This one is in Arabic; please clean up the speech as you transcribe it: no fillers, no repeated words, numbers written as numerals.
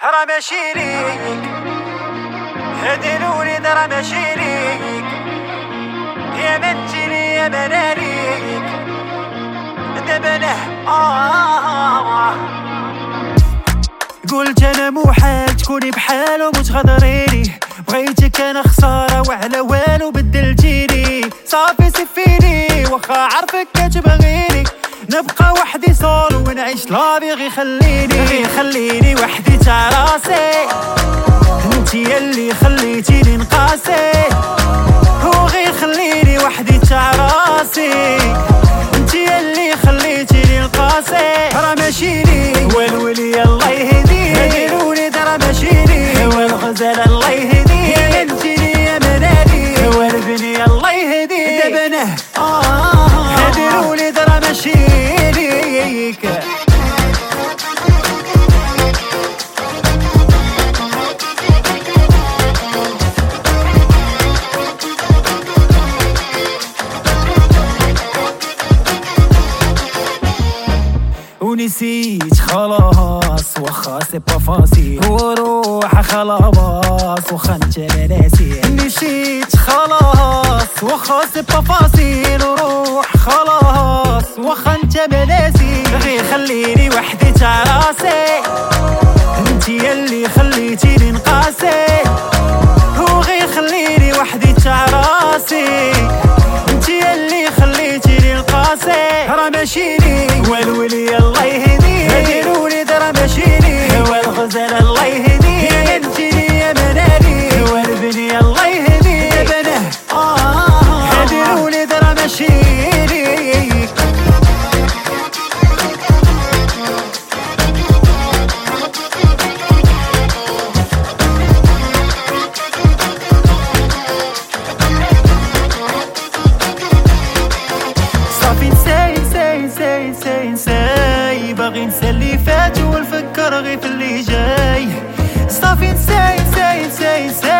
راه ماشي ليك، هادي الوليد راه ماشي ليك، يا من تجيني يا من عليك دابا انا قلت انا محال تكوني بحال وتغدريني، بغيتك انا خساره وعلى والو بدلتيني، صافي سفيني واخا عارفك كتبغيني، نبقى وحدي سولو ونعيش لافي غي خليني وحدي تاع راسي، انتي اللي خليتيني نقاسي، وغير خليني وحدي تاع راسي، انتي اللي خليتيني نقاسي، راه ماشي لي والولي الله يهديه، هادي الوليد راه ماشي لي والغزال الله يهديه، يا انتيني يا منالي والبني الله يهديه دابا انا هادي الوليد راه ماشي ليك. ونسيت خلاص واخا سي با فاسيل، وروح خلاص واخا انت ناسي، نسيت خلاص واخا سي با فاسيل، وروح خلاص واخا انت ناسي، غير خليني وحدي تاع راسي، انتي اللي خليتيني نقاسي، وغير خليني وحدي تاع راسي، انتي اللي خليتيني نقاسي، راه ماشي لي والولي الله يهديه، هادي الوليد راه ماشي لي والغزال الله يهديه، يا انتيني يا منالي والبني الله يهديه دابا انا هادي الوليد راه ماشي ليك. صافي نساي باغي نسى اللي فات ونفكر غير في اللي جاي، صافي نساي